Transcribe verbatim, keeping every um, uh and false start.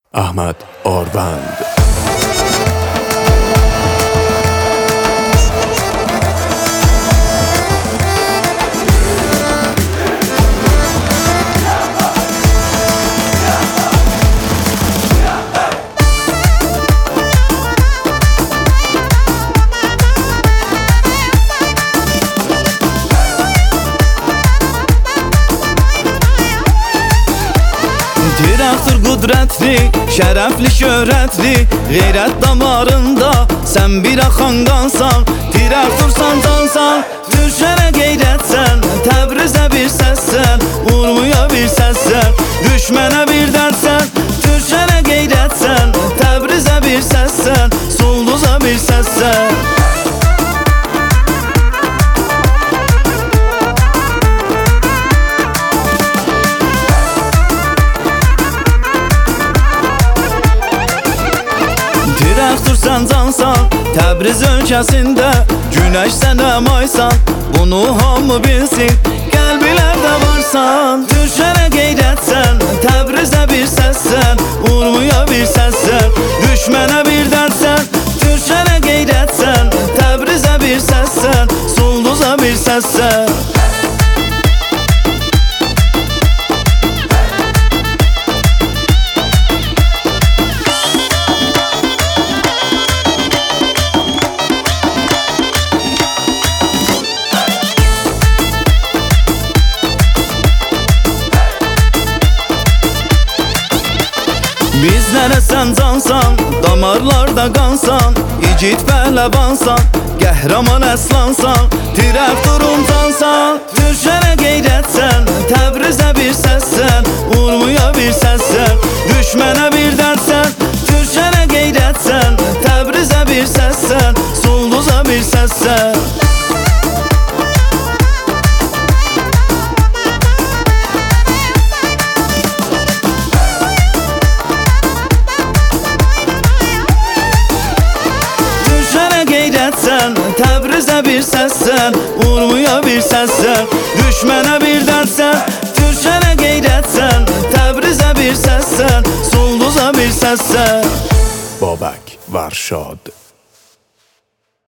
Ahmet Orband. Direktör kudretli, şerefli şöhretli, gayret damarında sen bir akan kansan. Direktör santansan, düşene gayretsen, Təbrizə bir səssən, Urmuya bir səssən, düşmənə bir dərsən. Düşene gayretsen, Təbrizə bir səssən, Sulduza bir səssən. Direktörsən cansan, Təbriz ölkəsində, Günəş sənə maysan, bunu hamı bilsin, qəlbilərdə varsan. Düşənə qeyrətsən, Təbrizə bir səssən, Urmuya bir səssən, düşmənə bir dərsən. Düşənə qeyrətsən, Təbrizə bir səssən, Sulduza bir səssən. Bizlərə sən cansan, damarlarda qansan, igid pəhləvansan, qəhrəman əslansan, direktorun cansan. Düşənə qeyrətsən, Təbrizə bir səssən, Urmuya bir səssən, düşmənə bir dərsən. Düşənə qeyrətsən, Təbrizə bir səssən, Sulduza bir səssən. Qeyrətsən, Təbrizə bir səssən, Urmuya bir səssən, düşmənə bir dərsən. Düşənə qeyrətsən, Təbrizə bir səssən, Sulduza bir səssən. Babak Varşad.